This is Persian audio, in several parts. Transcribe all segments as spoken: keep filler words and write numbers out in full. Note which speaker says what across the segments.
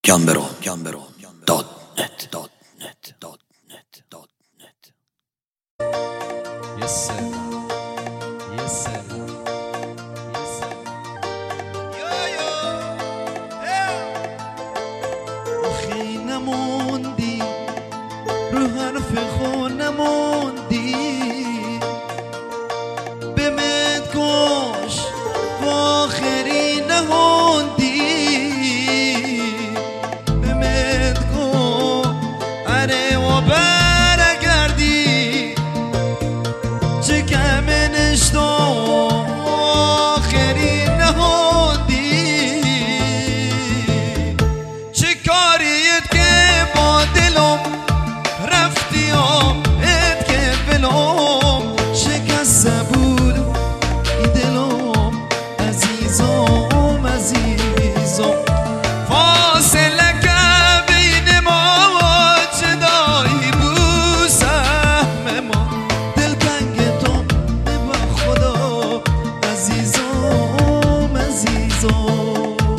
Speaker 1: Gambero, Gambero, dot net, dot net, dot net, dot net.
Speaker 2: Yes sir, yes sir, yes sir. Yo yo,
Speaker 3: آخی نموندی رو حرف خود نموندی به مت گوش و آخری نهوندی به مت گوش اره و برگردی چه کم نشتو آخری نهوندی چه کاریت که با دلم رفتی ات که بلوم شکسته بود این دلم عزیزم عزیزم فاصله که بین ما چه دایی بود سهم ما دلتنگ تو به خدا عزیزم عزیزم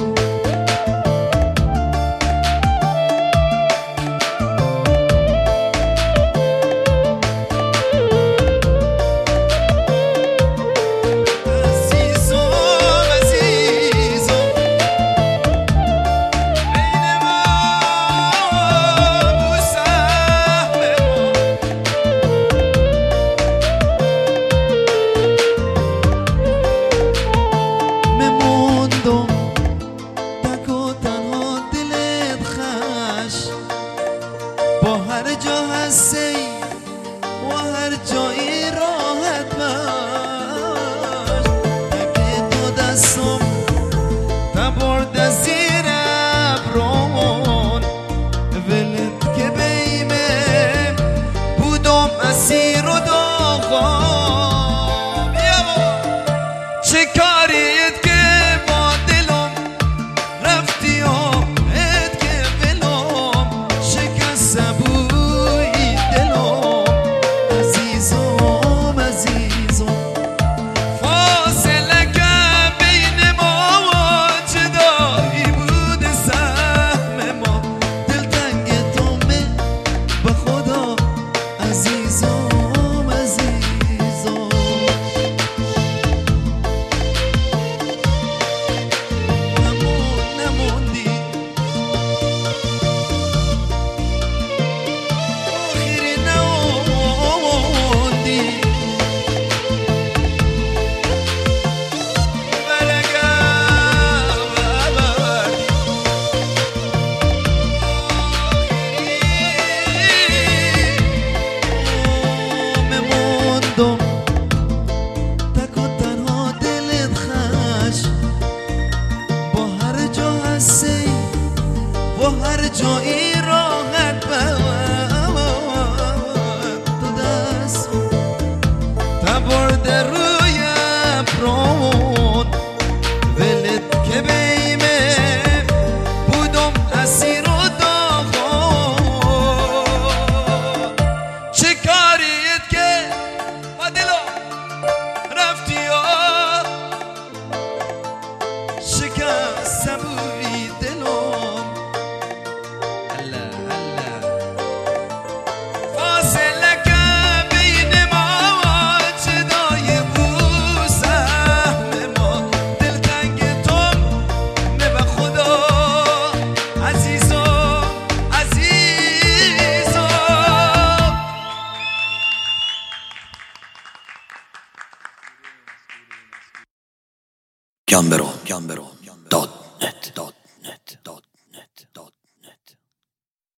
Speaker 3: با هر جا هستی و هر جایی راحت باش اگه تو دستم تبرد زیر ابرون ولت که بیمه بودم اسیر و داغم چه کاریت که با دلم رفتی ات که ولم شکسته بوی دلم عزیزم عزیزم فاصله که بین ما چه دایی بود سهم ما دلتنگ تومه به خدا عزیزم عزیزم نمون نموندی آخری نموندی مموندم تک و تنها دلت خش با هر جا هستی و هر جایی راحت بود تو دست تبرده روی ابرون ولت که بیمه بودم اسیر و داغم چه کاریت که با دلم رفتی شکسته بودی دلم الله الله فاصله که بین ما چه دایی بود سهم ما دلتنگ تو به خدا عزیزم عزیزم
Speaker 1: Gambero, Gambero, dot net, dot